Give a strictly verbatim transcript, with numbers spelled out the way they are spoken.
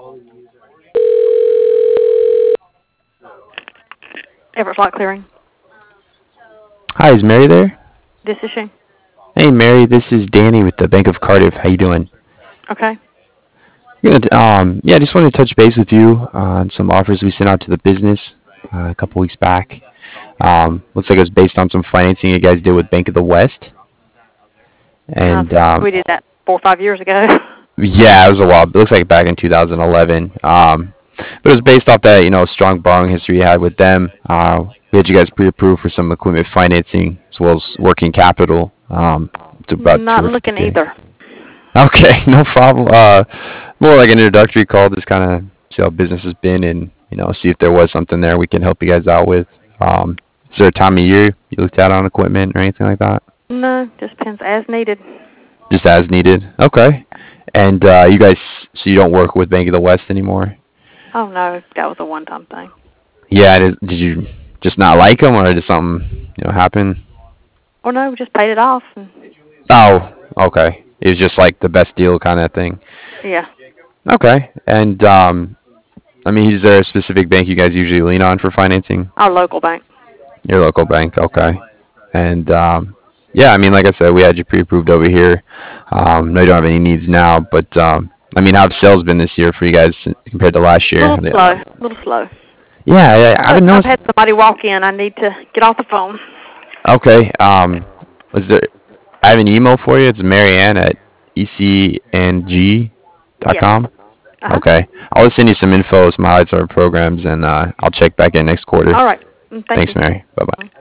Everett Flock Clearing. Hi, is Mary there? This is she. Hey, Mary, this is Danny with the Bank of Cardiff. How you doing? Okay. Good. Um, yeah, I just wanted to touch base with you on some offers we sent out to the business uh, a couple weeks back. Um, looks like it was based on some financing you guys did with Bank of the West. Uh, And um, we did that four or five years ago. yeah, it was a while. It looks like back in two thousand eleven. Um, but it was based off that, you know, strong borrowing history you had with them. Uh, we had you guys pre-approved for some equipment financing as well as working capital. Um, it's about Not two hundred looking fifty K. either. Okay, no problem. Uh, more like an introductory call, just kind of see how business has been and, you know, see if there was something there we can help you guys out with. Um, is there a time of year you looked at on equipment or anything like that? No, just depends as needed. Just as needed. Okay. And uh, you guys, so you don't work with Bank of the West anymore? Oh no, that was a one-time thing. Yeah. It is, did you just not like them, or did something, you know, happen? Or no, we just paid it off. And, Oh, okay. It was just like the best deal kind of thing. yeah. Okay. And um, I mean, is there a specific bank you guys usually lean on for financing? Our local bank. Your local bank, okay. And um, yeah, I mean, like I said, we had you pre-approved over here. Um, no, you don't have any needs now, but um, I mean, how have sales been this year for you guys compared to last A year? little slow. A little slow. Yeah, I, I've been I've noticing. had somebody walk in. I need to get off the phone. Okay. Um, was there? I have an email for you. It's Marianne at e c n g dot Yes. com. Uh-huh. Okay. I'll just send you some info, some highlights of our programs, and uh, I'll check back in next quarter. All right. Mm, Thank Thanks, you. Mary. Bye bye.